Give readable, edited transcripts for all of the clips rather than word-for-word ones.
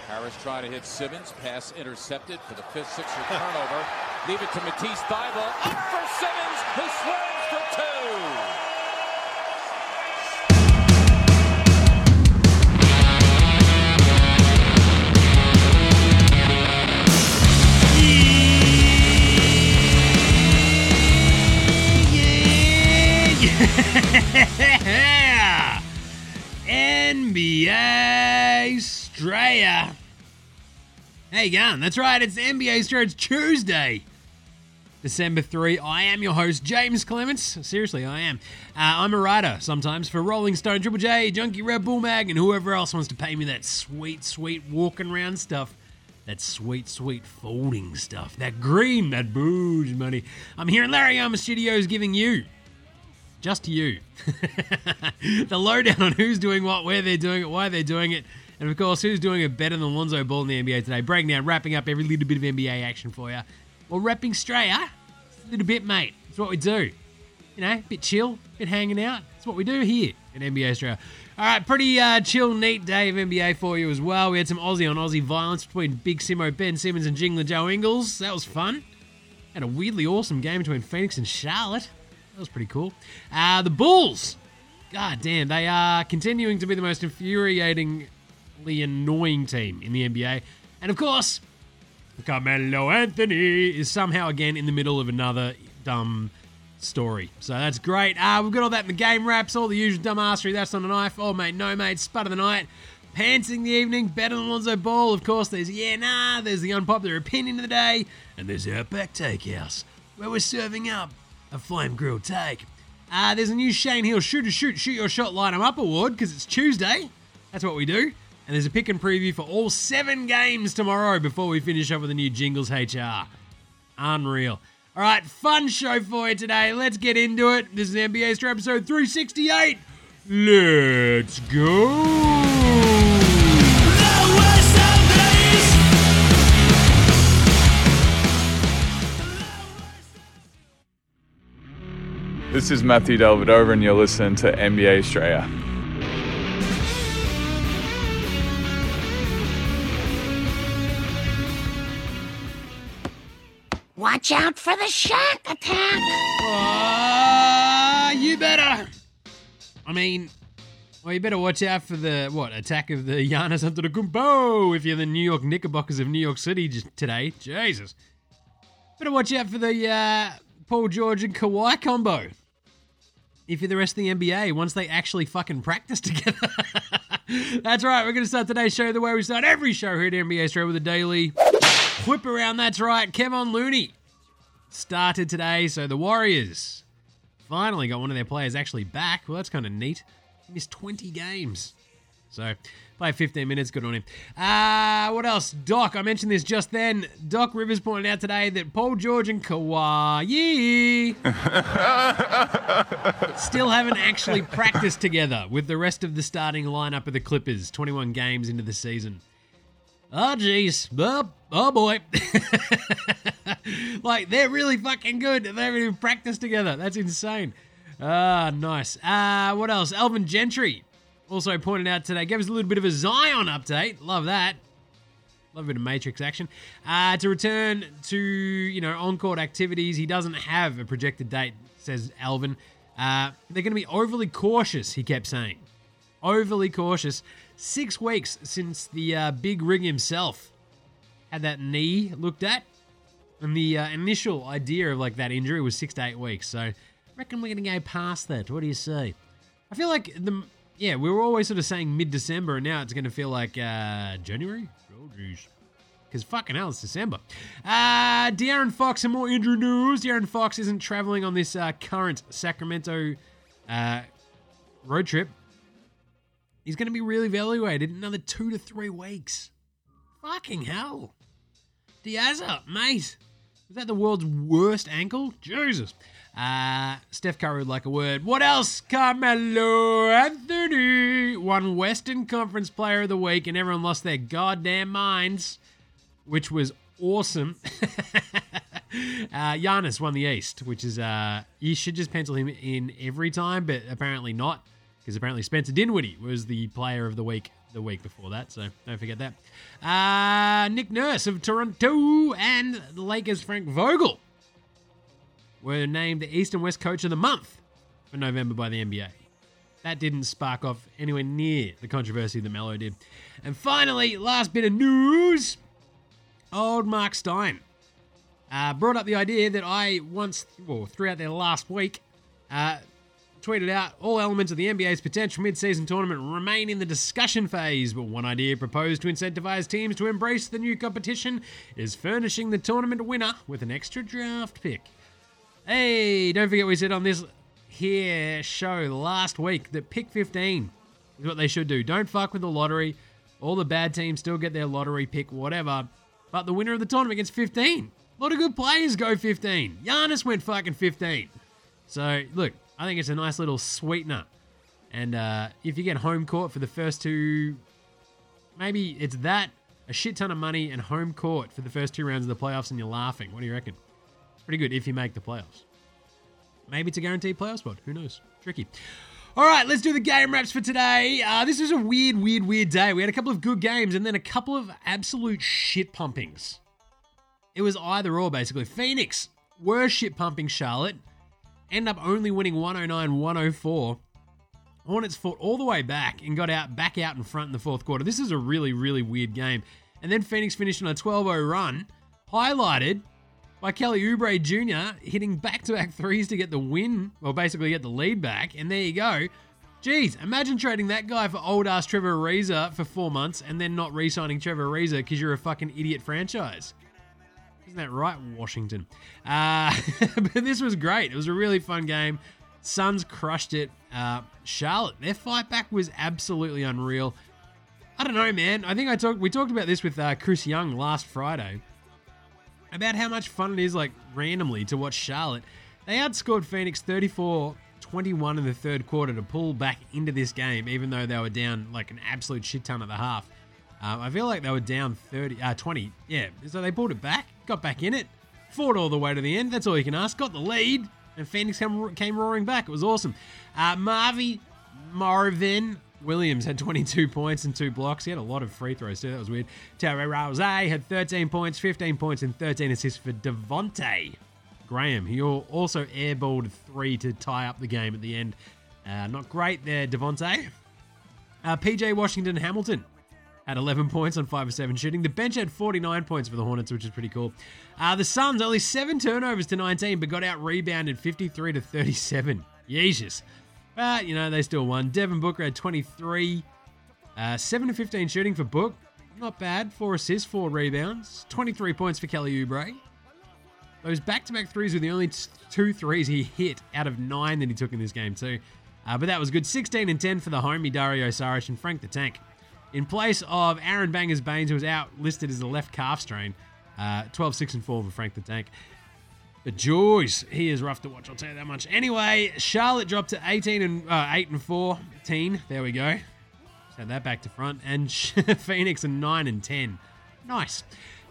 Harris trying to hit Simmons. Pass intercepted for the fifth, sixth turnover. Leave it to Matisse Thybulle. Up for Simmons, who slams for two. NBA Australia. How you going? That's right, it's NBA Australia. It's Tuesday, December 3. I am your host, James Clements. Seriously, I am. I'm a writer sometimes for Rolling Stone, Triple J, Junkie Red Bull Mag, and whoever else wants to pay me that sweet, sweet walking around stuff. That sweet, sweet folding stuff. That green, that booze money. I'm here in Larry Armour Studios giving you, just to you, the lowdown on who's doing what, where they're doing it, why they're doing it, and of course, who's doing it better than Lonzo Ball in the NBA today. Breaking down, wrapping up every little bit of NBA action for you. Well, repping Australia, a little bit, mate. It's what we do. You know, a bit chill, a bit hanging out. It's what we do here in NBA Australia. All right, pretty chill, neat day of NBA for you as well. We had some Aussie on Aussie violence between Big Simo, Ben Simmons, and Jingler Joe Ingles. That was fun. Had a weirdly awesome game between Phoenix and Charlotte. That was pretty cool. The Bulls, god damn, they are continuing to be the most infuriatingly annoying team in the NBA. And of course, Carmelo Anthony is somehow again in the middle of another dumb story. So that's great. We've got all that in the game wraps, all the usual dumbassery. That's on a knife. Oh, mate, no, mate. Spud of the night. Pantsing the evening. Better than Lonzo Ball. Of course, there's there's the unpopular opinion of the day. And there's Outback Takehouse, where we're serving up a flame grilled take. There's a new Shane Hill shoot your shot, light 'em up award, because it's Tuesday. That's what we do. And there's a pick and preview for all 7 games tomorrow before we finish up with a new Jingles HR. Unreal. All right, fun show for you today. Let's get into it. This is NBA Star episode 368. Let's go. This is Matthew Delvedova, and you're listening to NBA Australia. Watch out for the Shaq attack. You better. You better watch out for the, attack of the Giannis Antetokounmpo if you're the New York Knickerbockers of New York City today. Jesus. Better watch out for the Paul George and Kawhi combo if you're the rest of the NBA once they actually fucking practice together. That's right, we're going to start today's show the way we start every show here at NBA Australia with a daily whip around. That's right, Kevon Looney started today, so the Warriors finally got one of their players actually back. Well, that's kind of neat. He missed 20 games. So, played 15 minutes, good on him. What else? Doc, I mentioned this just then. Doc Rivers pointed out today that Paul George and Kawhi still haven't actually practiced together with the rest of the starting lineup of the Clippers, 21 games into the season. Oh, jeez. Oh, boy. Like, they're really fucking good. They haven't even practiced together. That's insane. Nice. What else? Alvin Gentry also pointed out today, gave us a little bit of a Zion update. Love that. Love a bit of Matrix action. To return to, on-court activities, he doesn't have a projected date, says Alvin. They're going to be overly cautious, he kept saying. Overly cautious. 6 weeks since the big rig himself had that knee looked at. And the initial idea of that injury was 6 to 8 weeks. So I reckon we're going to go past that. What do you say? I feel like we were always sort of saying mid-December, and now it's going to feel like January? Oh, jeez. Because fucking hell, it's December. De'Aaron Fox, some more injury news. De'Aaron Fox isn't traveling on this current Sacramento road trip. He's going to be really evaluated in another 2 to 3 weeks. Fucking hell. Diazza, mate. Is that the world's worst ankle? Jesus. Steph Curry would like a word. What else? Carmelo Anthony won Western Conference Player of the Week, and everyone lost their goddamn minds, which was awesome. Giannis won the East, which is, you should just pencil him in every time, but apparently not, because apparently Spencer Dinwiddie was the Player of the Week the week before that, so don't forget that. Nick Nurse of Toronto and the Lakers' Frank Vogel were named the East and West Coach of the Month for November by the NBA. That didn't spark off anywhere near the controversy that Melo did. And finally, last bit of news, old Mark Stein brought up the idea that I throughout their last week, tweeted out, all elements of the NBA's potential mid-season tournament remain in the discussion phase, but one idea proposed to incentivize teams to embrace the new competition is furnishing the tournament winner with an extra draft pick. Hey, don't forget we said on this here show last week that pick 15 is what they should do. Don't fuck with the lottery. All the bad teams still get their lottery pick, whatever, but the winner of the tournament gets 15. A lot of good players go 15. Giannis went fucking 15. So, look, I think it's a nice little sweetener. And if you get home court for the first two, maybe it's that, a shit ton of money, and home court for the first 2 rounds of the playoffs, and you're laughing. What do you reckon? It's pretty good if you make the playoffs. Maybe it's a guaranteed playoff spot. Who knows? Tricky. All right, let's do the game wraps for today. This was a weird day. We had a couple of good games and then a couple of absolute shit pumpings. It was either or, basically. Phoenix were shit pumping Charlotte. End up only winning 109-104. Hornets fought all the way back and got back out in front in the fourth quarter. This is a really weird game. And then Phoenix finished on a 12-0 run, highlighted by Kelly Oubre Jr. hitting back-to-back threes to get the win, or basically get the lead back. And there you go. Jeez, imagine trading that guy for old-ass Trevor Ariza for 4 months and then not re-signing Trevor Ariza because you're a fucking idiot franchise. Isn't that right, Washington? But this was great. It was a really fun game. Suns crushed it. Charlotte, their fight back was absolutely unreal. I don't know, man. I think we talked about this with Chris Young last Friday about how much fun it is, like, randomly to watch Charlotte. They outscored Phoenix 34-21 in the third quarter to pull back into this game, even though they were down like an absolute shit ton at the half. I feel like they were down 20. Yeah, so they pulled it back, got back in it, fought all the way to the end. That's all you can ask. Got the lead, and Phoenix came roaring back. It was awesome. Marvin Williams had 22 points and 2 blocks. He had a lot of free throws too. That was weird. Terry Rouse had 13 points, 15 points, and 13 assists for Devontae Graham. He also airballed 3 to tie up the game at the end. Not great there, Devontae. PJ Washington Hamilton had 11 points on 5 of 7 shooting. The bench had 49 points for the Hornets, which is pretty cool. The Suns, only 7 turnovers to 19, but got out-rebounded 53-37. Jesus. But, they still won. Devin Booker had 23. 7 of 15 shooting for Book. Not bad. 4 assists, 4 rebounds. 23 points for Kelly Oubre. Those back-to-back threes were the only 2 threes he hit out of 9 that he took in this game too. But that was good. 16 and 10 for the homie Dario Saric and Frank the Tank. In place of Aaron Bangers Baines, who was out listed as a left calf strain. 12, 6, and 4 for Frank the Tank. But George, he is rough to watch, I'll tell you that much. Anyway, Charlotte dropped to 8 and 14. There we go. Just had that back to front. And Phoenix are 9 and 10. Nice.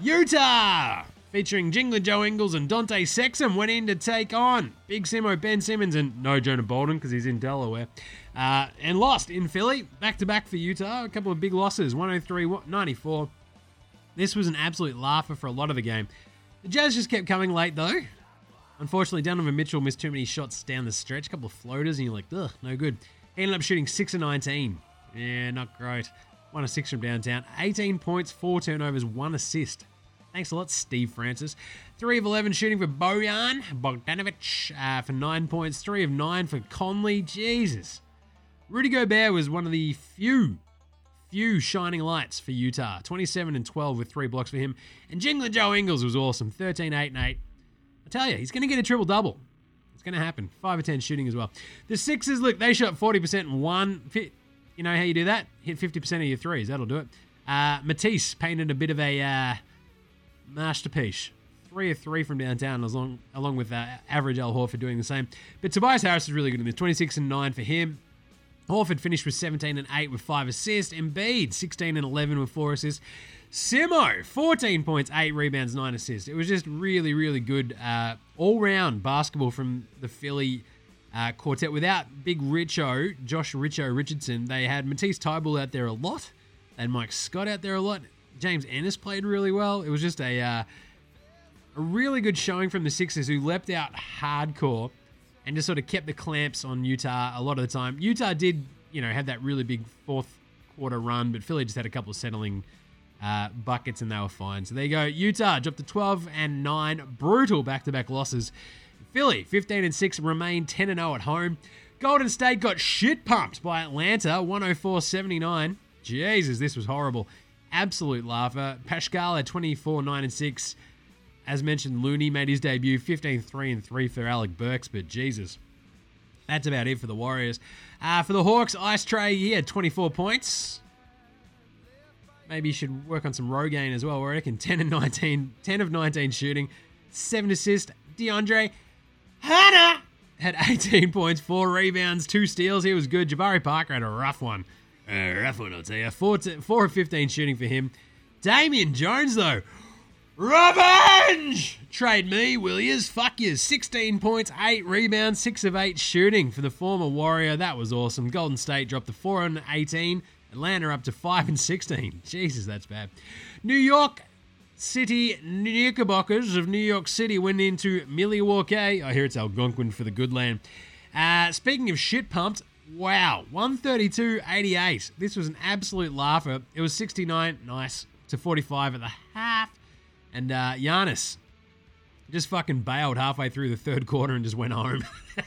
Utah, featuring Jingler Joe Ingles and Dante Sexton, went in to take on Big Simo Ben Simmons and no Jonah Bolden because he's in Delaware. And lost in Philly. Back-to-back for Utah. A couple of big losses. 103-94. This was an absolute laugher for a lot of the game. The Jazz just kept coming late, though. Unfortunately, Donovan Mitchell missed too many shots down the stretch. A couple of floaters, and you're like, ugh, no good. He ended up shooting 6 of 19. Yeah, not great. 1 of 6 from downtown. 18 points, 4 turnovers, 1 assist. Thanks a lot, Steve Francis. 3 of 11 shooting for Bojan Bogdanovic for 9 points. 3 of 9 for Conley. Jesus. Rudy Gobert was one of the few shining lights for Utah. 27 and 12 with 3 blocks for him. And Jingler Joe Ingles was awesome. 13, 8, and 8. I tell you, he's going to get a triple-double. It's going to happen. 5 of 10 shooting as well. The Sixers, look, they shot 40% and 1. You know how you do that? Hit 50% of your threes. That'll do it. Matisse painted a bit of a masterpiece. 3 of 3 from downtown, along with average Al Horford doing the same. But Tobias Harris is really good in this. 26 and 9 for him. Horford finished with 17 and 8 with 5 assists. Embiid, 16 and 11 with 4 assists. Simo, 14 points, 8 rebounds, 9 assists. It was just really good all-round basketball from the Philly quartet. Without Big Josh Richardson, they had Matisse Thybulle out there a lot. And Mike Scott out there a lot. James Ennis played really well. It was just a really good showing from the Sixers, who leapt out hardcore and just sort of kept the clamps on Utah a lot of the time. Utah did, have that really big fourth quarter run, but Philly just had a couple of settling buckets and they were fine. So there you go. Utah dropped to 12-9. Brutal back-to-back losses. Philly, 15-6, remain 10-0 at home. Golden State got shit pumped by Atlanta, 104-79. Jesus, this was horrible. Absolute laugher. Pascal at 24-9-6. As mentioned, Looney made his debut, 15-3-3 for Alec Burks, but Jesus. That's about it for the Warriors. For the Hawks, Ice Trae, he had 24 points. Maybe you should work on some Rogaine as well, I reckon. 10 of 19 shooting, 7 assists. DeAndre Hunter had 18 points, 4 rebounds, 2 steals. He was good. Jabari Parker had a rough one. I'll tell you. 4 of 15 shooting for him. Damian Jones, though. Revenge! Trade me, will yous? Fuck yous. 16 points, 8 rebounds, 6 of 8 shooting for the former Warrior. That was awesome. Golden State dropped to 4-18. Atlanta up to 5-16. Jesus, that's bad. New York City Knickerbockers of New York City went into Milwaukee. I hear it's Algonquin for the good land. Speaking of shit pumped, wow, 132-88. This was an absolute laugher. It was 69, nice, to 45 at the half. And Giannis just fucking bailed halfway through the third quarter and just went home.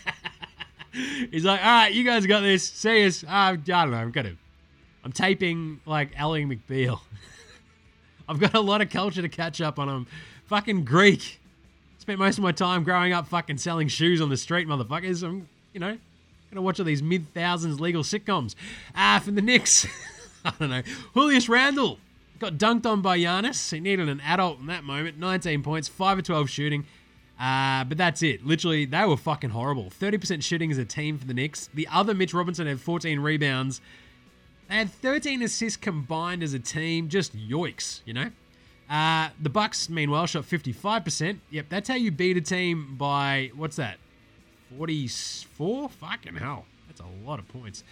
He's like, all right, you guys got this. See us. I don't know, I'm taping like Ally McBeal. I've got a lot of culture to catch up on. I'm fucking Greek. Spent most of my time growing up fucking selling shoes on the street, motherfuckers. I'm, gonna watch all these mid-thousands legal sitcoms. For the Knicks, I don't know. Julius Randle got dunked on by Giannis. He needed an adult in that moment. 19 points, 5 of 12 shooting. But that's it. Literally, they were fucking horrible. 30% shooting as a team for the Knicks. The other Mitch Robinson had 14 rebounds. They had 13 assists combined as a team. Just yoicks, The Bucks, meanwhile, shot 55%. Yep, that's how you beat a team by, what's that, 44? Fucking hell. That's a lot of points.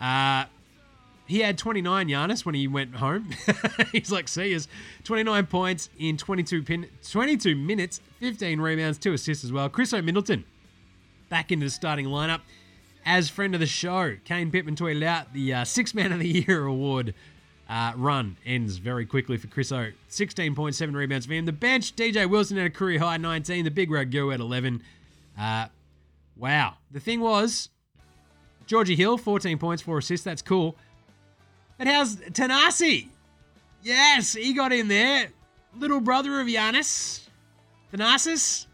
He had 29, Giannis, when he went home. He's like, see us. 29 points in 22 minutes, 15 rebounds, 2 assists as well. Chris Middleton back into the starting lineup. As friend of the show, Kane Pittman tweeted out the Sixth Man of the Year award run ends very quickly for Chris O. 16 points, 7 rebounds for him. The bench, DJ Wilson had a career high 19. The big Ragu at 11. Wow. The thing was, Georgie Hill, 14 points, 4 assists. That's cool. But how's Tanasi? Yes, he got in there. Little brother of Giannis. Tanasi,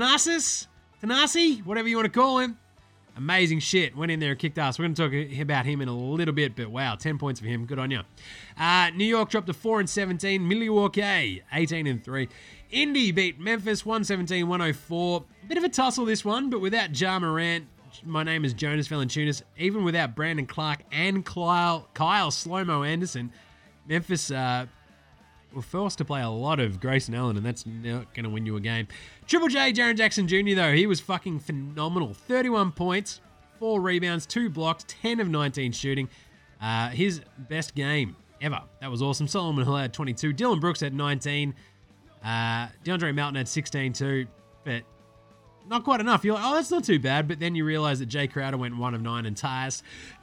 whatever you want to call him. Amazing shit. Went in there and kicked ass. We're going to talk about him in a little bit, but wow, 10 points for him. Good on you. New York dropped to 4-17. Milwaukee, 18-3. Indy beat Memphis, 117-104. Bit of a tussle this one, but without Ja Morant, my name is Jonas Valanciunas. Even without Brandon Clark and Kyle Slow-Mo Anderson, Memphis were forced to play a lot of Grayson Allen, and that's not going to win you a game. Triple J, Jaren Jackson Jr., though, he was fucking phenomenal. 31 points, 4 rebounds, 2 blocks, 10 of 19 shooting. His best game ever. That was awesome. Solomon Hill had 22. Dylan Brooks had 19. DeAndre Melton had 16 too, but not quite enough. You're like, oh, that's not too bad. But then you realize that Jay Crowder went 1 of 9 and Tyus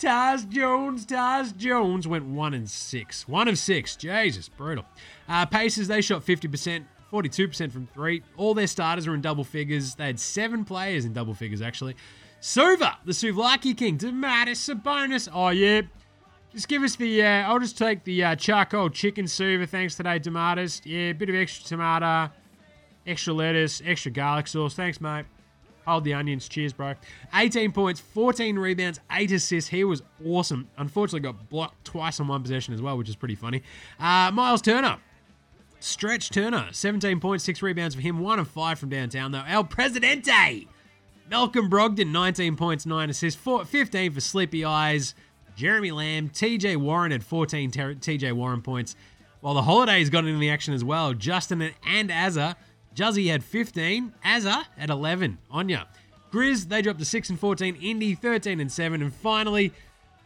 Jones went 1 and 6. 1 of 6. Jesus, brutal. Pacers, they shot 50%, 42% from 3. All their starters were in double figures. They had 7 players in double figures, actually. Suva, the Souvlaki King, Domantas Sabonis. Oh, yeah. Just give us the, I'll just take the charcoal chicken Suva. Thanks today, Domantas. Yeah, a bit of extra tomato. Extra lettuce, extra garlic sauce. Thanks, mate. Hold the onions. Cheers, bro. 18 points, 14 rebounds, 8 assists. He was awesome. Unfortunately, got blocked twice on one possession as well, which is pretty funny. Miles Turner. Stretch Turner. 17 points, 6 rebounds for him. 1 of 5 from downtown, though. El Presidente. Malcolm Brogdon, 19 points, 9 assists. 15 for Sleepy Eyes. Jeremy Lamb. TJ Warren had 14 TJ Warren points. While the Holidays got into the action as well. Justin and Azza. Juzzy had 15. Azza at 11. Anya. Grizz, they dropped to 6-14. Indy, 13-7. And finally,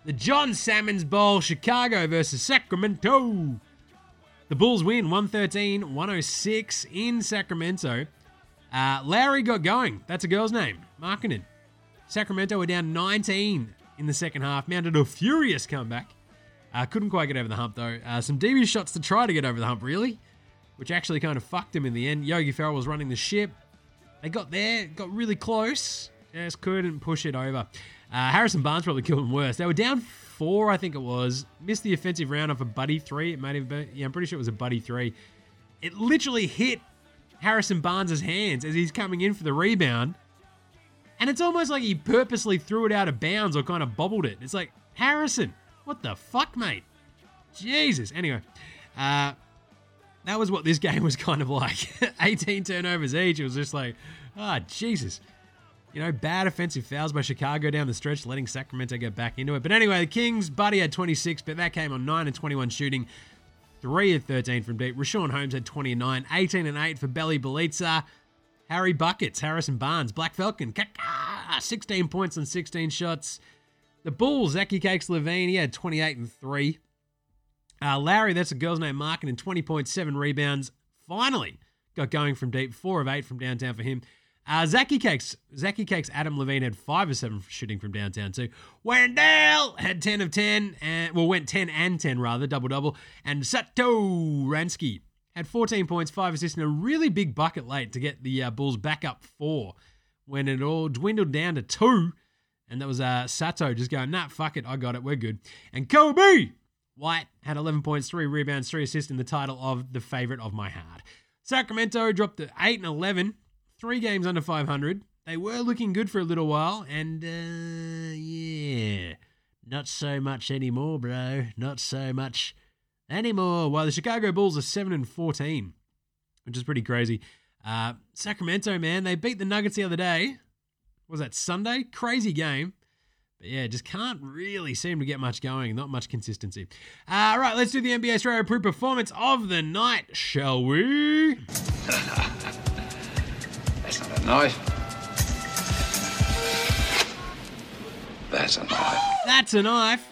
The John Salmons Bowl, Chicago versus Sacramento. The Bulls win 113-106 in Sacramento. Lowry got going. That's a girl's name. Markkanen. Sacramento were down 19 in the second half. Mounted a furious comeback. Couldn't quite get over the hump, though. Some devious shots to try to get over the hump, really, which actually kind of fucked him in the end. Yogi Ferrell was running the ship. They got there, got really close. Just couldn't push it over. Harrison Barnes probably killed him worse. They were down 4, I think it was. Missed the offensive round off a buddy 3. It might have been, I'm pretty sure it was a buddy 3. It literally hit Harrison Barnes' hands as he's coming in for the rebound. And it's almost like he purposely threw it out of bounds or kind of bobbled it. It's like, Harrison, what the fuck, mate? Jesus. Anyway, that was what this game was kind of like. 18 turnovers each. It was just like, Jesus. Bad offensive fouls by Chicago down the stretch, letting Sacramento get back into it. But anyway, the Kings, Buddy had 26, but that came on 9 and 21 shooting, 3 of 13 from deep. Rashawn Holmes had 20 and 9, 18 and 8 for Belly Belitza. Harry Buckets, Harrison Barnes, Black Falcon, 16 points on 16 shots. The Bulls, Zachy Cakes Levine, he had 28 and 3. Lowry, that's a girl's name, Markin, and 20 points, 7 rebounds. Finally got going from deep, 4 of 8 from downtown for him. Zachy Cakes, Adam Levine had 5 of 7 shooting from downtown too. Wendell had 10 of 10, went 10 and 10 rather, double-double. And Sato Ransky had 14 points, 5 assists, and a really big bucket late to get the Bulls back up 4 when it all dwindled down to 2. And that was Sato just going, nah, fuck it, I got it, we're good. And Kobe White had 11 points, 3 rebounds, 3 assists in the title of the favorite of my heart. Sacramento dropped to 8 and 11, 3 games under 500. They were looking good for a little while, and not so much anymore, bro. Not so much anymore. While the Chicago Bulls are 7 and 14, which is pretty crazy. Sacramento, man, they beat the Nuggets the other day. Was that Sunday? Crazy game. But yeah, just can't really seem to get much going. Not much consistency. All right, let's do the NBA Australia Pro Performance of the Night, shall we? That's not a knife. That's a knife. That's a knife.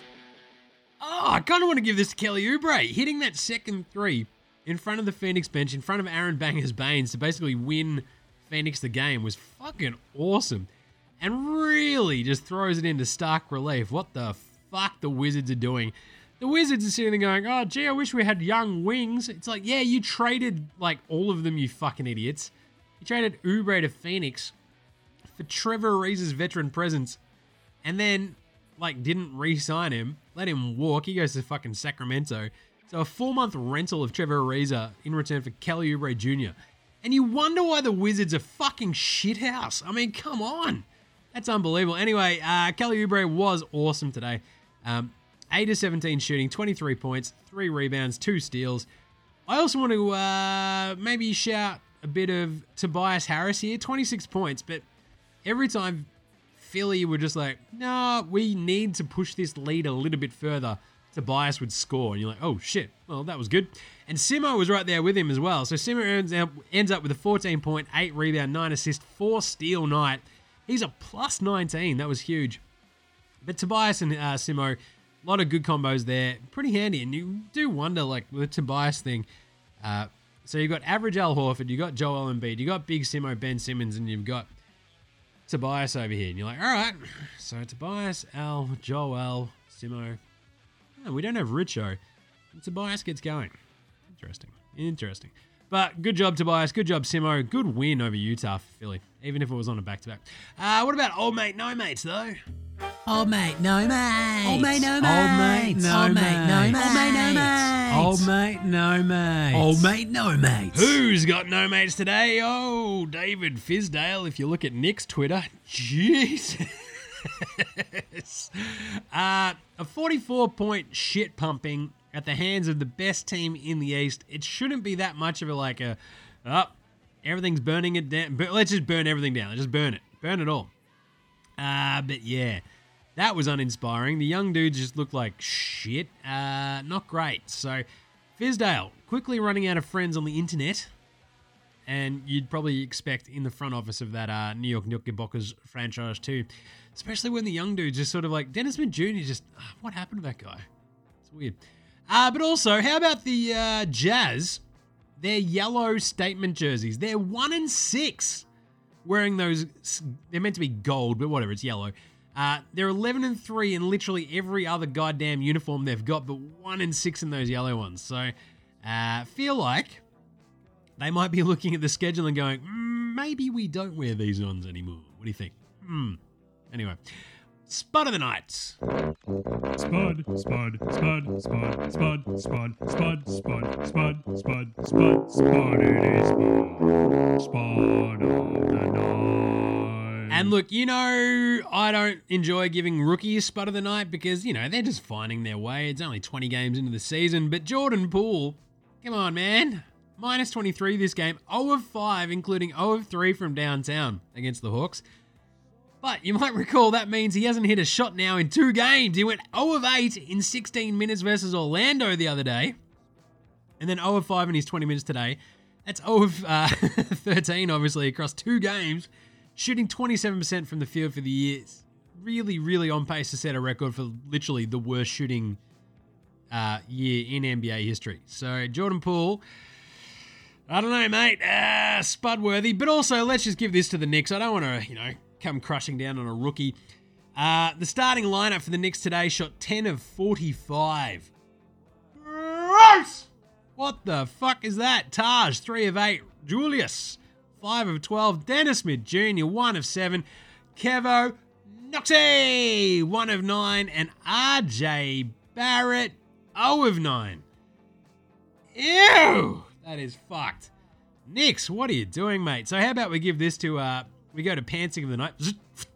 Oh, I kind of want to give this to Kelly Oubre. Hitting that second 3 in front of the Phoenix bench, in front of Aaron Bangers Baines to basically win Phoenix the game was fucking awesome. And really just throws it into stark relief what the fuck the Wizards are doing. The Wizards are sitting there going, oh, gee, I wish we had young wings. It's like, yeah, you traded like all of them, you fucking idiots. You traded Oubre to Phoenix for Trevor Ariza's veteran presence and then like didn't re-sign him, let him walk. He goes to fucking Sacramento. So a 4-month rental of Trevor Ariza in return for Kelly Oubre Jr. And you wonder why the Wizards are fucking shithouse. I mean, come on. That's unbelievable. Anyway, Kelly Oubre was awesome today. 8 of 17 shooting, 23 points, 3 rebounds, 2 steals. I also want to maybe shout a bit of Tobias Harris here. 26 points, but every time Philly were just like, no, we need to push this lead a little bit further, Tobias would score. And you're like, oh, shit. Well, that was good. And Simo was right there with him as well. So Simo ends up with a 14-point, 8 rebound, 9 assist, 4 steal night. He's a plus 19. That was huge. But Tobias and Simo, a lot of good combos there. Pretty handy. And you do wonder, like, with the Tobias thing. So you've got average Al Horford, you've got Joel Embiid, you've got Big Simo, Ben Simmons, and you've got Tobias over here. And you're like, all right. So Tobias, Al, Joel, Simo. Oh, we don't have Richo. And Tobias gets going. Interesting. But good job, Tobias. Good job, Simo. Good win over Utah for Philly, even if it was on a back-to-back. What about old mate, no mates, though? Old mate, no mates. Old mate, no mates. Old mate, no mates. Old mate, no mates. Old mate, no mates. Old mate, no mates. Who's got no mates today? Oh, David Fizdale, if you look at Nick's Twitter. Jesus. A 44-point shit pumping at the hands of the best team in the East. It shouldn't be that much of everything's burning it down. Let's just burn everything down. Let's just burn it. Burn it all. But yeah, that was uninspiring. The young dudes just looked like shit. Not great. So Fizdale, quickly running out of friends on the internet, and you'd probably expect in the front office of that New York Knickerbockers franchise too, especially when the young dudes just sort of like Dennis Smith Jr. just, what happened to that guy? It's weird. But also, how about the Jazz? Their yellow statement jerseys. They're 1-6 wearing those. They're meant to be gold, but whatever, it's yellow. They're 11-3 in literally every other goddamn uniform they've got, but 1-6 in those yellow ones. So, feel like they might be looking at the schedule and going, maybe we don't wear these ones anymore. What do you think? Anyway, Spud of the night. Spud, spud, spud, spud, spud, spud, spud, spud, spud, spud, spud, spud, it is Spud of the night. And look, I don't enjoy giving rookies Spud of the night because, they're just finding their way. It's only 20 games into the season, but Jordan Poole, come on, man. Minus 23 this game, 0-5, including 0-3 from downtown against the Hawks. But you might recall that means he hasn't hit a shot now in 2 games. He went 0-8 in 16 minutes versus Orlando the other day. And then 0-5 in his 20 minutes today. That's 0-13, obviously, across 2 games. Shooting 27% from the field for the year. It's really, really on pace to set a record for literally the worst shooting year in NBA history. So Jordan Poole, I don't know, mate. Spud worthy. But also, let's just give this to the Knicks. I don't want to, come crushing down on a rookie. The starting lineup for the Knicks today shot 10 of 45. Gross! What the fuck is that? Taj, 3 of 8. Julius, 5 of 12. Dennis Smith Jr., 1 of 7. Kevo Noxie, 1 of 9. And RJ Barrett, 0 of 9. Ew! That is fucked. Knicks, what are you doing, mate? So how about we give this to... we go to Pantsing of the night.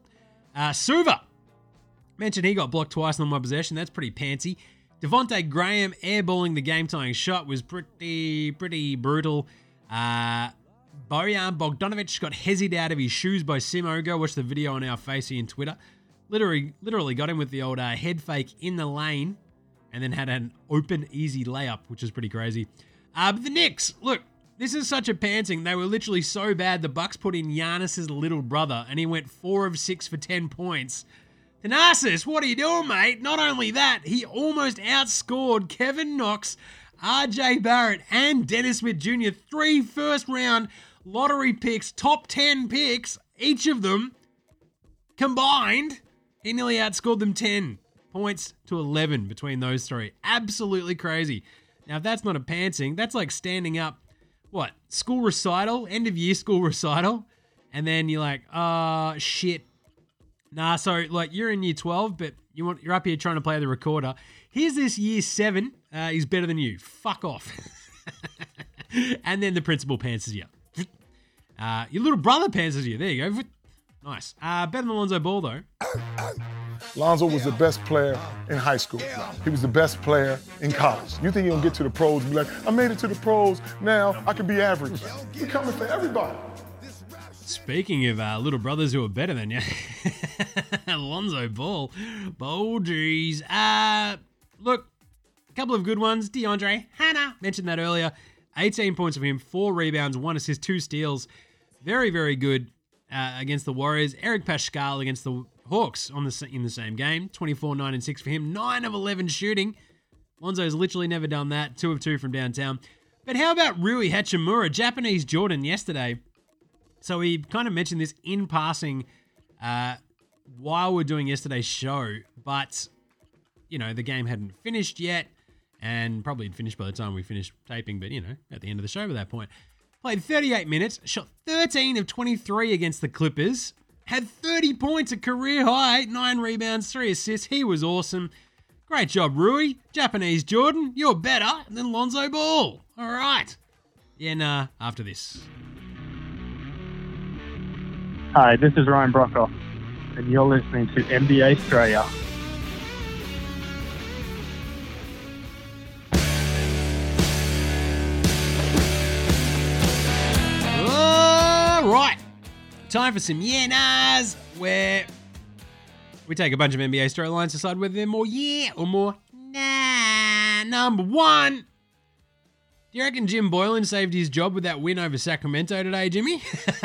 Suva. Mentioned he got blocked twice on my possession. That's pretty pantsy. Devontae Graham airballing the game-tying shot was pretty brutal. Bojan Bogdanovic got hezzied out of his shoes by Simo. Go watch the video on our Facey and Twitter. Literally got him with the old head fake in the lane and then had an open, easy layup, which is pretty crazy. But the Knicks, look, this is such a pantsing. They were literally so bad, the Bucks put in Giannis's little brother, and he went 4 of 6 for 10 points. Thanasis, what are you doing, mate? Not only that, he almost outscored Kevin Knox, RJ Barrett, and Dennis Smith Jr. 3 first-round lottery picks, top 10 picks, each of them combined. He nearly outscored them 10 points to 11 between those 3. Absolutely crazy. Now, if that's not a pantsing, that's like standing up, school recital, end of year school recital, and then you're like, shit. Nah, so you're in year 12, but you're up here trying to play the recorder. Here's this year 7. He's better than you. Fuck off. And then the principal pantses you. Your little brother pantses you. There you go. Nice. Better than Lonzo Ball, though. Lonzo was the best player in high school. He was the best player in college. You think he'll get to the pros and be like, I made it to the pros, now I can be average. We're coming for everybody. Speaking of little brothers who are better than you, Lonzo Ball. Bolgies. Look, a couple of good ones. DeAndre Hannah, mentioned that earlier. 18 points for him, 4 rebounds, 1 assist, 2 steals. Very, very good against the Warriors. Eric Paschal against the Hawks in the same game. 24, 9, and 6 for him. 9 of 11 shooting. Lonzo's literally never done that. 2 of 2 from downtown. But how about Rui Hachimura, Japanese Jordan, yesterday? So we kind of mentioned this in passing while we're doing yesterday's show, but, the game hadn't finished yet, and probably had finished by the time we finished taping, but, at the end of the show at that point. Played 38 minutes, shot 13 of 23 against the Clippers, had 30 points, a career high, 9 rebounds, 3 assists. He was awesome. Great job, Rui. Japanese Jordan, you're better than Lonzo Ball. All right. Yeah, after this. Hi, this is Ryan Brockhoff, and you're listening to NBA Australia. All right. Time for some yeah-nahs, where we take a bunch of NBA storylines, decide whether they're more yeah or more nah. Number 1. Do you reckon Jim Boylan saved his job with that win over Sacramento today, Jimmy?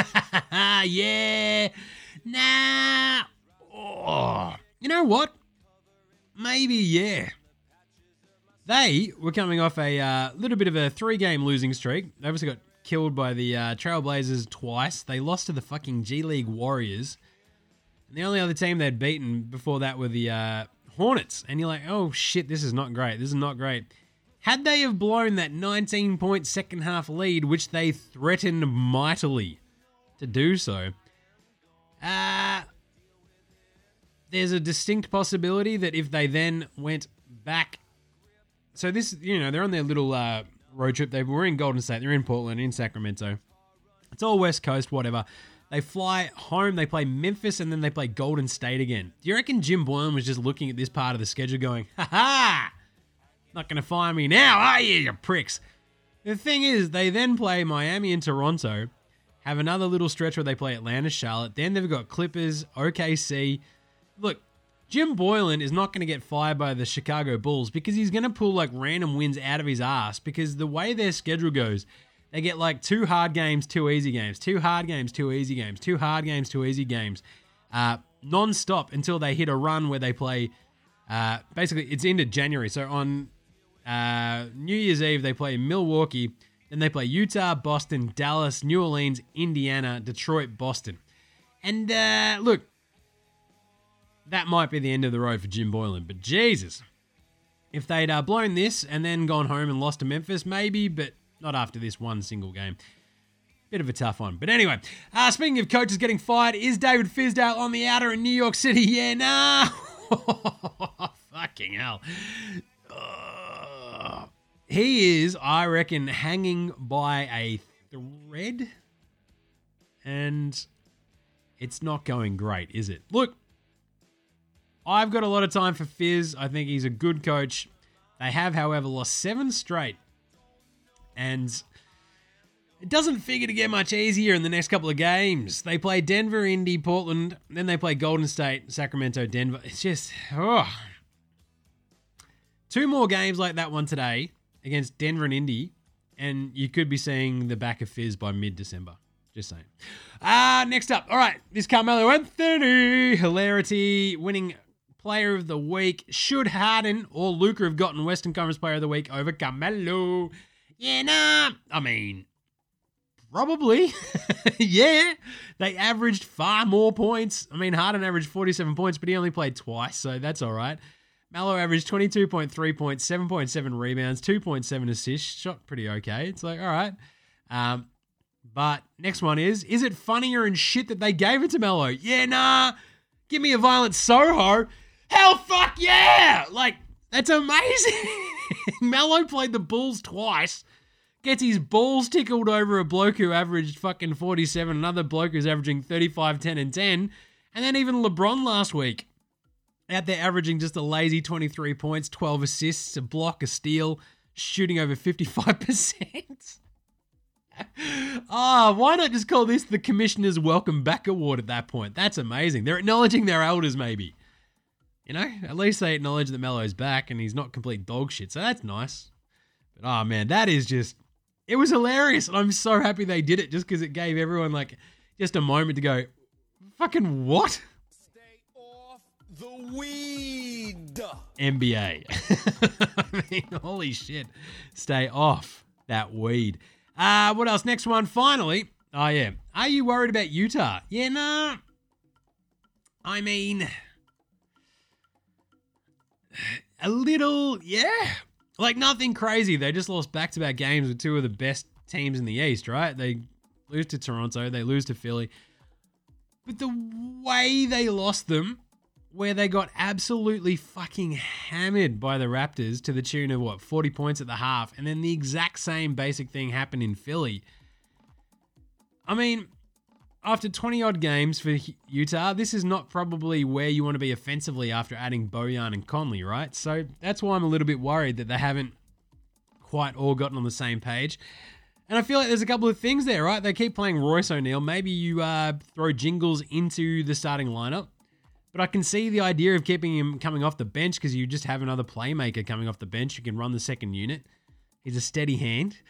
Yeah. Nah. Oh. You know what? Maybe, yeah. They were coming off a little bit of a 3-game losing streak. They obviously got killed by the Trailblazers twice. They lost to the fucking G League Warriors. And the only other team they'd beaten before that were the Hornets. And you're like, oh shit, this is not great. This is not great. Had they have blown that 19-point second half lead, which they threatened mightily to do so, there's a distinct possibility that if they then went back, so this, they're on their little road trip. They were in Golden State, they're in Portland, in Sacramento. It's all West Coast, whatever. They fly home, they play Memphis, and then they play Golden State again. Do you reckon Jim Boylan was just looking at this part of the schedule going, ha-ha, not going to fire me now, are you pricks? The thing is, they then play Miami and Toronto, have another little stretch where they play Atlanta, Charlotte, then they've got Clippers, OKC. Look, Jim Boylan is not going to get fired by the Chicago Bulls because he's going to pull like random wins out of his ass because the way their schedule goes, they get like 2 hard games, 2 easy games, 2 hard games, 2 easy games, 2 hard games, 2 easy games, non-stop until they hit a run where they play, basically it's into January. So on New Year's Eve, they play Milwaukee, then they play Utah, Boston, Dallas, New Orleans, Indiana, Detroit, Boston. And look, that might be the end of the road for Jim Boylan, but Jesus, if they'd blown this and then gone home and lost to Memphis, maybe, but not after this one single game. Bit of a tough one. But anyway, speaking of coaches getting fired, is David Fizdale on the outer in New York City? Yeah, nah. Fucking hell. He is, I reckon, hanging by a thread, and it's not going great, is it? Look, I've got a lot of time for Fizz. I think he's a good coach. They have, however, lost 7 straight, and it doesn't figure to get much easier in the next couple of games. They play Denver, Indy, Portland, then they play Golden State, Sacramento, Denver. It's just, 2 more games like that one today against Denver and Indy, and you could be seeing the back of Fizz by mid-December. Just saying. Next up, all right, this Carmelo Anthony hilarity winning Player of the Week. Should Harden or Luka have gotten Western Conference Player of the Week over Carmelo? Yeah, nah. I mean, probably. Yeah. They averaged far more points. I mean, Harden averaged 47 points, but he only played twice, so that's all right. Melo averaged 22.3 points, 7.7 rebounds, 2.7 assists. Shot pretty okay. It's like, all right. But next one is it funnier and shit that they gave it to Melo? Yeah, nah. Give me a violent Soho. Hell fuck yeah. Like, that's amazing. Melo played the Bulls twice. Gets his balls tickled over a bloke who averaged fucking 47. Another bloke who's averaging 35, 10, and 10. And then even LeBron last week. Out there averaging just a lazy 23 points, 12 assists, a block, a steal, shooting over 55%. Why not just call this the Commissioner's Welcome Back Award at that point? That's amazing. They're acknowledging their elders, maybe. At least they acknowledge that Melo's back and he's not complete dog shit, so that's nice. But, man, that is just... It was hilarious, and I'm so happy they did it just because it gave everyone, just a moment to go, fucking what? The weed. NBA. I mean, holy shit. Stay off that weed. What else? Next one, finally. Oh, yeah. Are you worried about Utah? Yeah, nah. I mean, a little, yeah. Nothing crazy. They just lost back-to-back games with 2 of the best teams in the East, right? They lose to Toronto. They lose to Philly. But the way they lost them, where they got absolutely fucking hammered by the Raptors to the tune of, 40 points at the half, and then the exact same basic thing happened in Philly. I mean, after 20-odd games for Utah, this is not probably where you want to be offensively after adding Bojan and Conley, right? So that's why I'm a little bit worried that they haven't quite all gotten on the same page. And I feel like there's a couple of things there, right? They keep playing Royce O'Neal. Maybe you throw Jingles into the starting lineup. But I can see the idea of keeping him coming off the bench because you just have another playmaker coming off the bench who can run the second unit. He's a steady hand.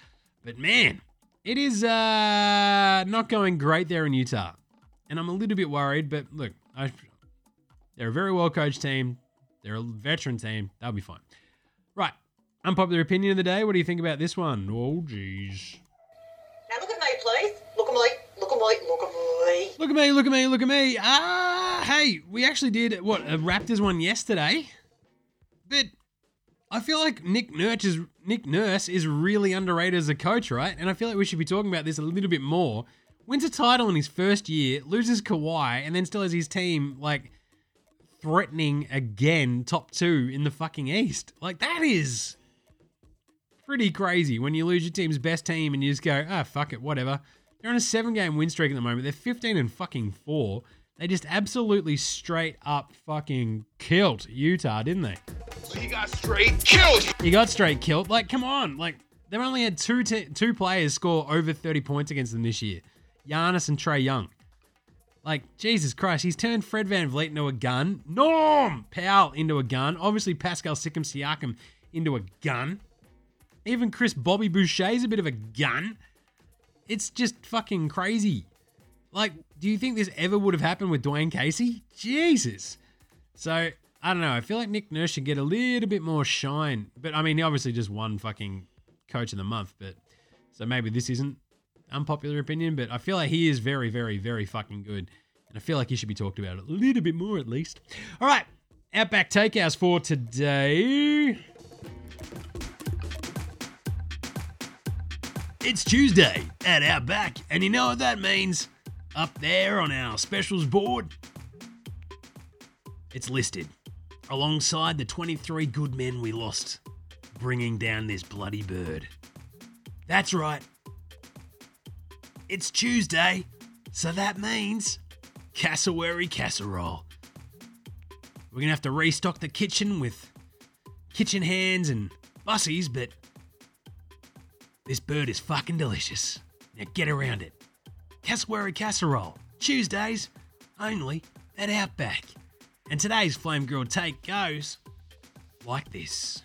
But man, it is not going great there in Utah. And I'm a little bit worried, but look, they're a very well-coached team. They're a veteran team. They'll be fine. Right. Unpopular opinion of the day. What do you think about this one? Oh, geez. Now look at me, please. Look at me. Look at me. Look at me. Look at me, look at me, look at me. Hey, we actually did, a Raptors one yesterday. But I feel like Nick Nurse is really underrated as a coach, right? And I feel like we should be talking about this a little bit more. Wins a title in his first year, loses Kawhi, and then still has his team, threatening again top 2 in the fucking East. That is pretty crazy when you lose your team's best team and you just go, fuck it, whatever. They're on a 7-game win streak at the moment. They're 15-4. They just absolutely straight up fucking killed Utah, didn't they? He got straight killed. You got straight killed. Come on. They've only had two players score over 30 points against them this year. Giannis and Trae Young. Jesus Christ, he's turned Fred VanVleet into a gun. Norm Powell into a gun. Obviously, Pascal Siakam into a gun. Even Chris Bobby Boucher's a bit of a gun. It's just fucking crazy. Do you think this ever would have happened with Dwayne Casey? Jesus. So, I don't know. I feel like Nick Nurse should get a little bit more shine. But, he obviously just won fucking Coach of the Month. But so maybe this isn't unpopular opinion. But I feel like he is very, very, very fucking good. And I feel like he should be talked about a little bit more at least. All right. Outback Takehouse for today. It's Tuesday at Outback, and you know what that means? Up there on our specials board, it's listed alongside the 23 good men we lost, bringing down this bloody bird. That's right. It's Tuesday, so that means cassowary casserole. We're going to have to restock the kitchen with kitchen hands and bussies, but this bird is fucking delicious. Now get around it. Cassowary casserole. Tuesdays, only at Outback. And today's flame grilled take goes like this.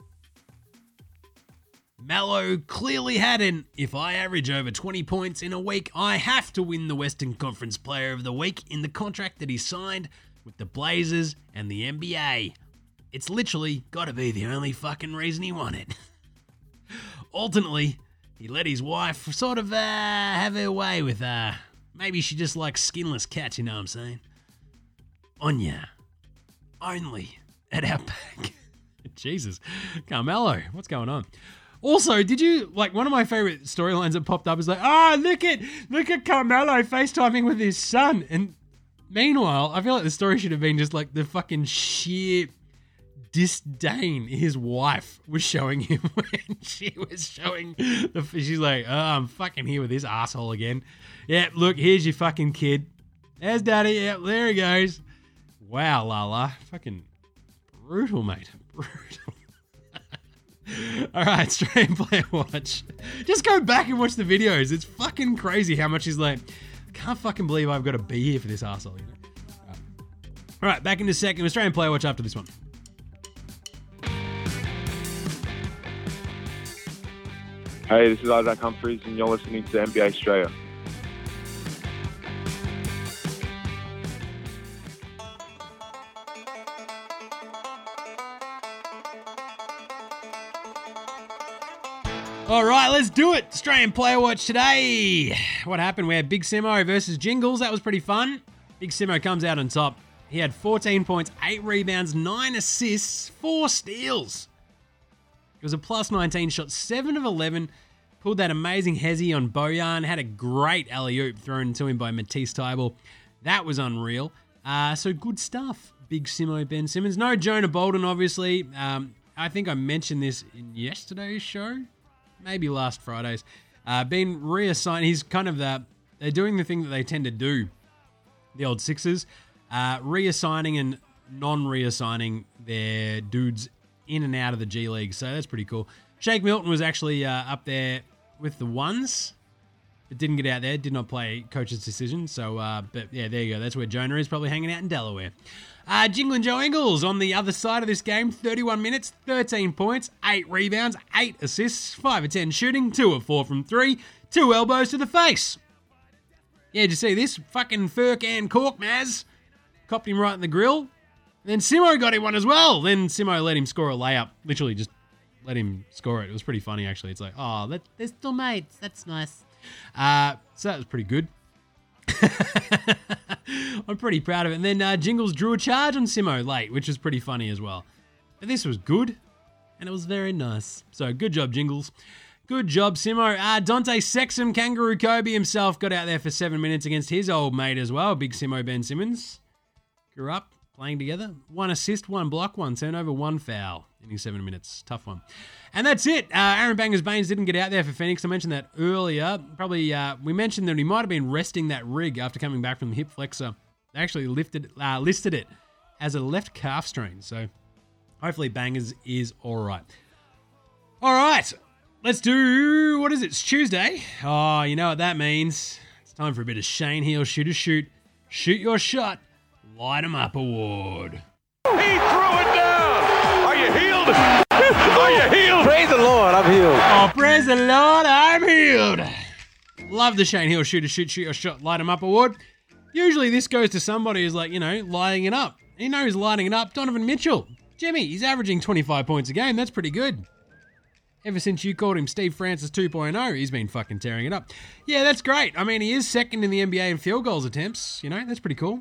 Mallow clearly had an, if I average over 20 points in a week, I have to win the Western Conference Player of the Week in the contract that he signed with the Blazers and the NBA. It's literally got to be the only fucking reason he won it. Ultimately, he let his wife sort of have her way with maybe she just likes skinless cats, you know what I'm saying? Anya. Only at Outback. Jesus. Carmelo, what's going on? Also, did you, one of my favorite storylines that popped up is look at Carmelo FaceTiming with his son. And meanwhile, I feel like the story should have been just the fucking sheer disdain his wife was showing him when she was showing she's like, I'm fucking here with this asshole again. Yeah, look, here's your fucking kid. There's daddy. Yeah, there he goes. Wow, Lala. Fucking brutal, mate. Brutal. All right, Australian Player Watch. Just go back and watch the videos. It's fucking crazy how much he's I can't fucking believe I've got to be here for this asshole. All right, back in a second. Australian Player Watch after this one. Hey, this is Isaac Humphries, and you're listening to NBA Australia. All right, let's do it. Australian Player Watch today. What happened? We had Big Simo versus Jingles. That was pretty fun. Big Simo comes out on top. He had 14 points, 8 rebounds, 9 assists, 4 steals. It was a plus 19, shot 7 of 11, pulled that amazing hezzy on Bojan, had a great alley-oop thrown to him by Matisse Thybulle. That was unreal. So good stuff, Big Simo Ben Simmons. No Jonah Bolden, obviously. I think I mentioned this in yesterday's show, maybe last Friday's. Been reassigned. He's kind of they're doing the thing that they tend to do, the old Sixers, reassigning and non-reassigning their dudes in and out of the G League, so that's pretty cool. Shake Milton was actually up there with the ones. But didn't get out there, did not play coach's decision. So, but yeah, there you go. That's where Jonah is, probably hanging out in Delaware. Jinglin' Joe Ingles on the other side of this game, 31 minutes, 13 points, 8 rebounds, 8 assists, 5 of 10 shooting, 2 of 4 from 3, 2 elbows to the face. Yeah, did you see this? Fucking Furkan Korkmaz copped him right in the grill. Then Simo got him one as well. Then Simo let him score a layup. Literally just let him score it. It was pretty funny, actually. It's like, oh, they're still mates. That's nice. So that was pretty good. I'm pretty proud of it. And then Jingles drew a charge on Simo late, which was pretty funny as well. But this was good, and it was very nice. So good job, Jingles. Good job, Simo. Dante Sexton, Kangaroo Kobe himself, got out there for 7 minutes against his old mate as well, big Simo Ben Simmons. Grew up playing together. 1 assist, 1 block, 1 turnover, 1 foul in his 7 minutes. Tough one. And that's it. Aaron Bangers-Baines didn't get out there for Phoenix. I mentioned that earlier. Probably we mentioned that he might have been resting that rig after coming back from the hip flexor. They actually listed it as a left calf strain. So hopefully Bangers is all right. All right. Let's do, what is it? It's Tuesday. Oh, you know what that means. It's time for a bit of Shane Heal Shoot a Shoot. Shoot your shot. Light 'em up award. He threw it down. Are you healed? Are you healed? Praise the Lord, I'm healed. Oh, praise the Lord, I'm healed. Love the Shane Heal Shoot a Shoot, Shoot your shot, light 'em up award. Usually this goes to somebody who's like, lighting it up. You know who's lighting it up? Donovan Mitchell. Jimmy, he's averaging 25 points a game. That's pretty good. Ever since you called him Steve Francis 2.0, he's been fucking tearing it up. Yeah, that's great. I mean, he is second in the NBA in field goals attempts. That's pretty cool.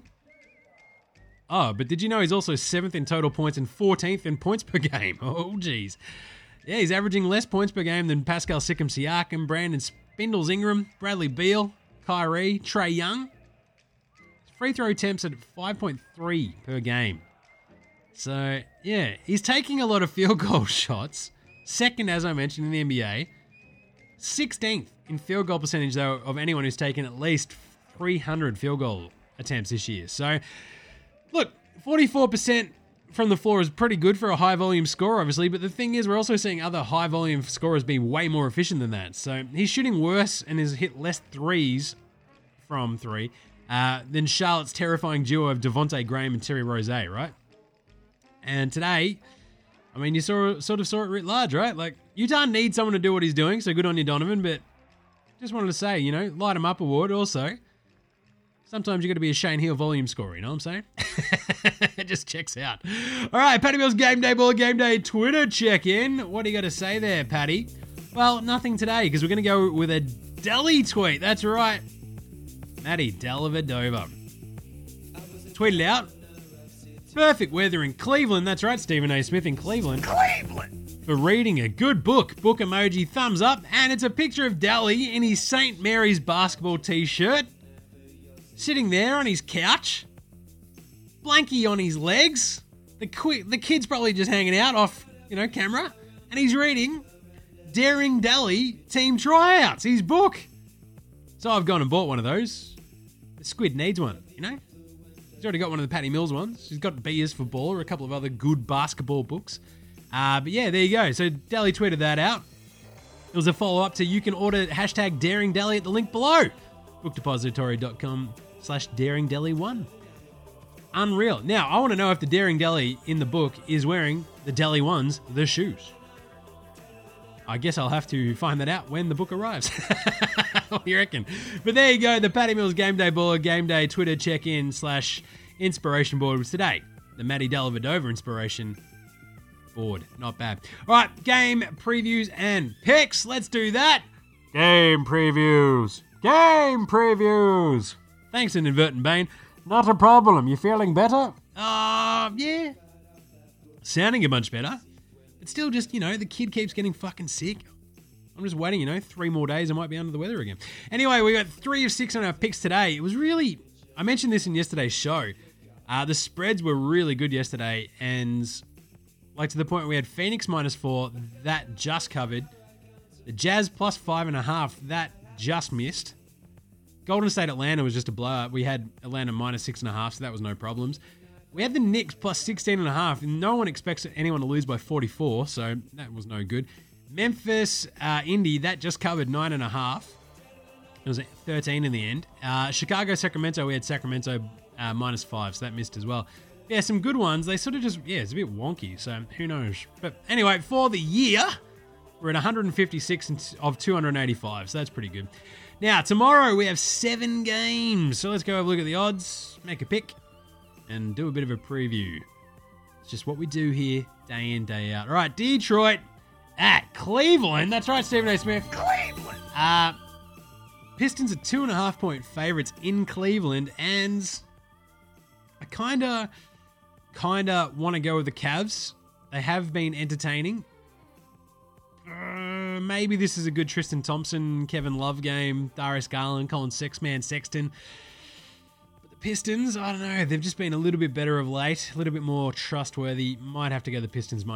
Oh, but did you know he's also 7th in total points and 14th in points per game? Oh, geez. Yeah, he's averaging less points per game than Pascal Siakam, Brandon Spindles Ingram, Bradley Beal, Kyrie, Trae Young. Free throw attempts at 5.3 per game. So, yeah, he's taking a lot of field goal shots. Second, as I mentioned, in the NBA. 16th in field goal percentage, though, of anyone who's taken at least 300 field goal attempts this year. So, look, 44% from the floor is pretty good for a high-volume scorer, obviously, but the thing is we're also seeing other high-volume scorers be way more efficient than that. So he's shooting worse and has hit less threes from 3 than Charlotte's terrifying duo of Devontae Graham and Terry Rozier, right? And today, I mean, you sort of saw it writ large, right? Like, Utah needs someone to do what he's doing, so good on you, Donovan, but just wanted to say, light him up award also. Sometimes you got to be a Shane Heal volume scorer, you know what I'm saying? It just checks out. All right, Paddy Mills Game Day Ball Game Day Twitter check-in. What do you got to say there, Paddy? Well, nothing today, because we're going to go with a Delhi tweet. That's right. Matty Dellavedova tweeted out, perfect weather in Cleveland. That's right, Stephen A. Smith in Cleveland. For reading a good book. Book emoji, thumbs up. And it's a picture of Delhi in his St. Mary's basketball t-shirt. Sitting there on his couch, blankie on his legs. The kid's probably just hanging out off, camera, and he's reading Daring Delhi Team Tryouts, his book. So I've gone and bought one of those. The squid needs one, He's already got one of the Paddy Mills ones. He's got B is for Baller, a couple of other good basketball books. But yeah, there you go. So Delhi tweeted that out. It was a follow-up to you can order hashtag Daring Delhi at the link below. bookdepository.com/DaringDeli1. Unreal. Now, I want to know if the Daring Delhi in the book is wearing the Delhi ones, the shoes. I guess I'll have to find that out when the book arrives. What do you reckon? But there you go, the Paddy Mills Game Day Baller Game Day Twitter check-in /inspiration board was today. The Matty Dellavedova inspiration board. Not bad. All right, game previews and picks. Let's do that. Game previews. Thanks, Inadvertent Bane. Not a problem. You feeling better? Yeah. Sounding a bunch better. But still just, the kid keeps getting fucking sick. I'm just waiting, 3 more days I might be under the weather again. Anyway, we got 3 of 6 on our picks today. It was really, I mentioned this in yesterday's show. The spreads were really good yesterday, and to the point where we had Phoenix -4, that just covered. The Jazz +5.5, that just missed. Golden State Atlanta was just a blowout. We had Atlanta -6.5, so that was no problems. We had the Knicks +16.5, and no one expects anyone to lose by 44, so that was no good. Memphis, Indy, that just covered 9.5. It was 13 in the end. Chicago, Sacramento, we had Sacramento -5, so that missed as well. Yeah, some good ones. They sort of just, it's a bit wonky, so who knows. But anyway, for the year, we're at 156 of 285, so that's pretty good. Now, tomorrow we have 7 games. So let's go have a look at the odds, make a pick, and do a bit of a preview. It's just what we do here, day in, day out. All right, Detroit at Cleveland. That's right, Stephen A. Smith. Cleveland! Pistons are 2.5-point favorites in Cleveland, and I kind of want to go with the Cavs. They have been entertaining. Maybe this is a good Tristan Thompson, Kevin Love game, Darius Garland, Colin Sexton. But the Pistons, I don't know. They've just been a little bit better of late, a little bit more trustworthy. Might have to go the Pistons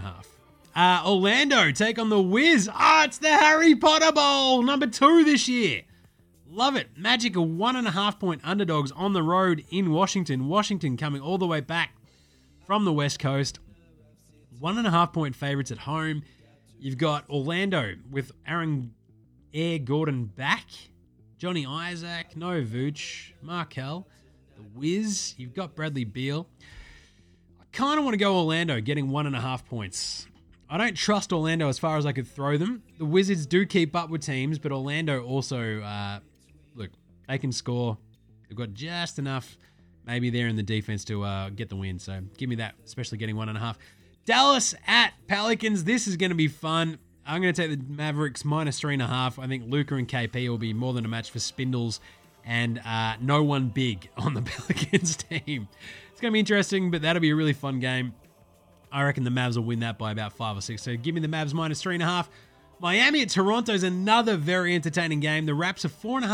-2.5. Orlando take on the Wiz. It's the Harry Potter Bowl, number 2 this year. Love it. Magic are 1.5-point underdogs on the road in Washington. Washington coming all the way back from the West Coast. 1.5-point favorites at home. You've got Orlando with Aaron Gordon back. Johnny Isaac, Noah Vooch, Markelle, the Wiz. You've got Bradley Beal. I kind of want to go Orlando, getting 1.5 points. I don't trust Orlando as far as I could throw them. The Wizards do keep up with teams, but Orlando also, look, they can score. They've got just enough maybe there in the defense to get the win. So give me that, especially getting 1.5. Dallas at Pelicans. This is going to be fun. I'm going to take the Mavericks -3.5. I think Luka and KP will be more than a match for Spindles and no one big on the Pelicans team. It's going to be interesting, but that'll be a really fun game. I reckon the Mavs will win that by about 5 or 6. So give me the Mavs -3.5. Miami at Toronto is another very entertaining game. The Raps are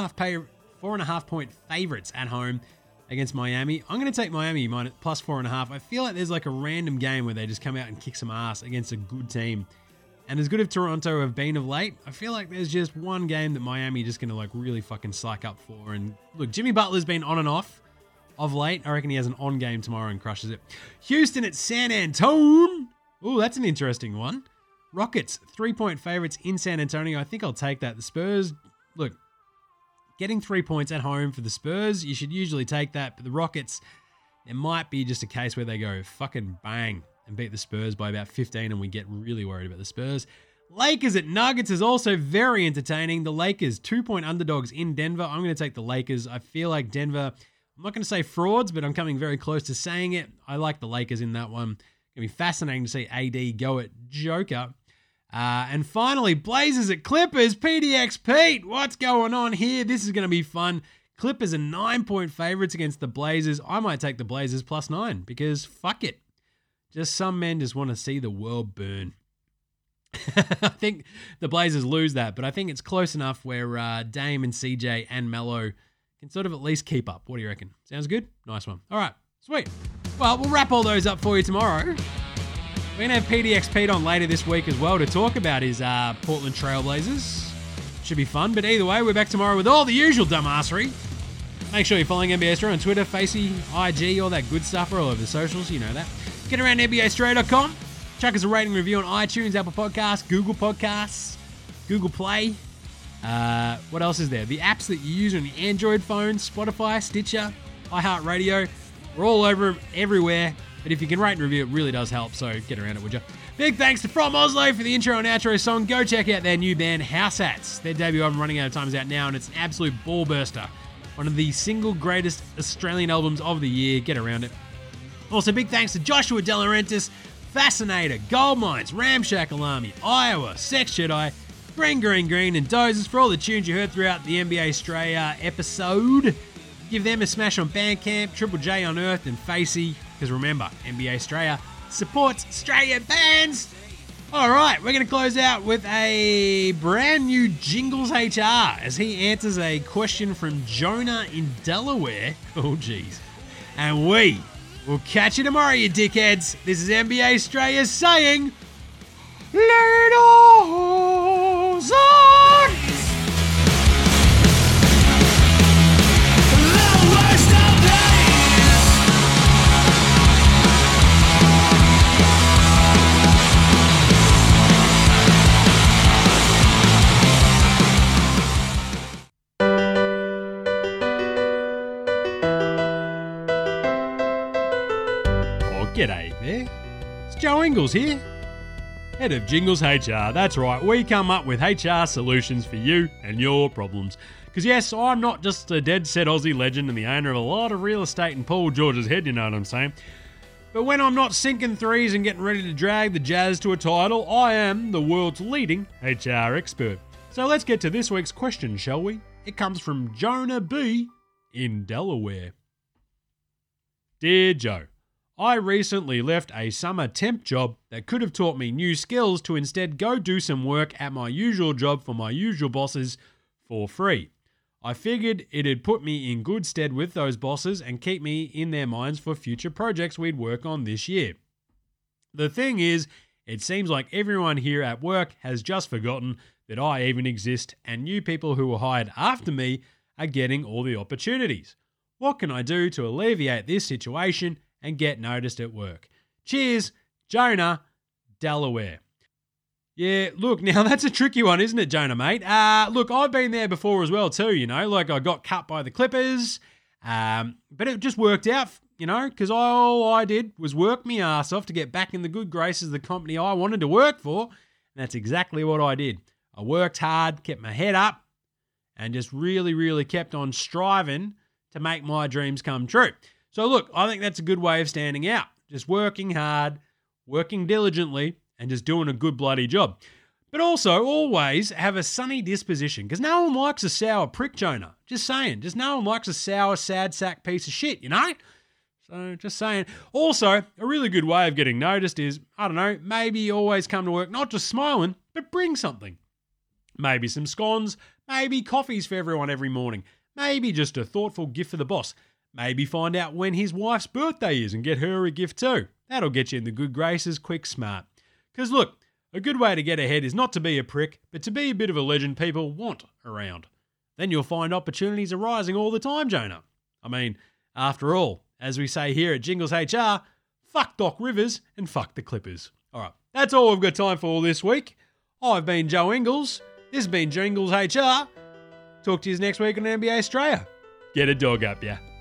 4.5-point favorites at home against Miami. I'm going to take Miami +4.5. I feel like there's like a random game where they just come out and kick some ass against a good team. And as good as Toronto have been of late, I feel like there's just one game that Miami just going to like really fucking psych up for. And look, Jimmy Butler's been on and off of late. I reckon he has an on game tomorrow and crushes it. Houston at San Antonio. Ooh, that's an interesting one. Rockets, 3-point favorites in San Antonio. I think I'll take that. The Spurs, look, getting 3 points at home for the Spurs, you should usually take that. But the Rockets, there might be just a case where they go fucking bang and beat the Spurs by about 15 and we get really worried about the Spurs. Lakers at Nuggets is also very entertaining. The Lakers, 2-point underdogs in Denver. I'm going to take the Lakers. I feel like Denver, I'm not going to say frauds, but I'm coming very close to saying it. I like the Lakers in that one. It's going to be fascinating to see AD go at Joker. And finally, Blazers at Clippers. PDX Pete, what's going on here? This is going to be fun. Clippers are 9-point favorites against the Blazers. I might take the Blazers +9 because fuck it. Just some men just want to see the world burn. I think the Blazers lose that, but I think it's close enough where Dame and CJ and Melo can sort of at least keep up. What do you reckon? Sounds good? Nice one. All right, sweet. Well, we'll wrap all those up for you tomorrow. We're going to have PDX Pete on later this week as well to talk about his Portland Trailblazers. Should be fun, but either way, we're back tomorrow with all the usual dumbassery. Make sure you're following NBA Australia on Twitter, Facey, IG, all that good stuff. We're all over the socials, you know that. Get around NBAaustralia.com. Chuck us a rating review on iTunes, Apple Podcasts, Google Podcasts, Google Play. What else is there? The apps that you use on your Android phone, Spotify, Stitcher, iHeartRadio. We're all over everywhere. But if you can rate and review, it really does help. So get around it, would you? Big thanks to From Oslo for the intro and outro song. Go check out their new band, House Hats. Their debut album, Running Out of Time, is out now, and it's an absolute ball burster. One of the single greatest Australian albums of the year. Get around it. Also, big thanks to Joshua De Laurentiis, Fascinator, Gold Mines, Ramshackle Army, Iowa, Sex Jedi, Green, and Dozers for all the tunes you heard throughout the NBA Australia episode. Give them a smash on Bandcamp, Triple J on Earth, and Facey. Because remember, NBA Australia supports Australian bands. All right, we're going to close out with a brand new Jingles HR as he answers a question from Jonah in Delaware. Oh, geez. And we will catch you tomorrow, you dickheads. This is NBA Australia saying, Later, son. G'day there. It's Joe Ingles here, head of Jingles HR. That's right, we come up with HR solutions for you and your problems. Because yes, I'm not just a dead-set Aussie legend and the owner of a lot of real estate in Paul George's head, you know what I'm saying? But when I'm not sinking threes and getting ready to drag the Jazz to a title, I am the world's leading HR expert. So let's get to this week's question, shall we? It comes from Jonah B. in Delaware. Dear Joe, I recently left a summer temp job that could have taught me new skills to instead go do some work at my usual job for my usual bosses for free. I figured it'd put me in good stead with those bosses and keep me in their minds for future projects we'd work on this year. The thing is, it seems like everyone here at work has just forgotten that I even exist, and new people who were hired after me are getting all the opportunities. What can I do to alleviate this situation and get noticed at work? Cheers, Jonah, Delaware. Yeah, look, now that's a tricky one, isn't it, Jonah, mate? Look, I've been there before as well too, you know, like I got cut by the Clippers, but it just worked out, you know, because all I did was work my ass off to get back in the good graces of the company I wanted to work for, and that's exactly what I did. I worked hard, kept my head up, and just really, really kept on striving to make my dreams come true. So look, I think that's a good way of standing out. Just working hard, working diligently, and just doing a good bloody job. But also, always have a sunny disposition, because no one likes a sour prick, Jonah. Just saying. Just no one likes a sour, sad sack piece of shit, you know? So, just saying. Also, a really good way of getting noticed is, I don't know, maybe always come to work not just smiling, but bring something. Maybe some scones, maybe coffees for everyone every morning, maybe just a thoughtful gift for the boss. Maybe find out when his wife's birthday is and get her a gift too. That'll get you in the good graces quick smart. Because look, a good way to get ahead is not to be a prick, but to be a bit of a legend people want around. Then you'll find opportunities arising all the time, Jonah. I mean, after all, as we say here at Jingles HR, fuck Doc Rivers and fuck the Clippers. All right, that's all we've got time for this week. I've been Joe Ingles. This has been Jingles HR. Talk to you next week on NBA Australia. Get a dog up, yeah.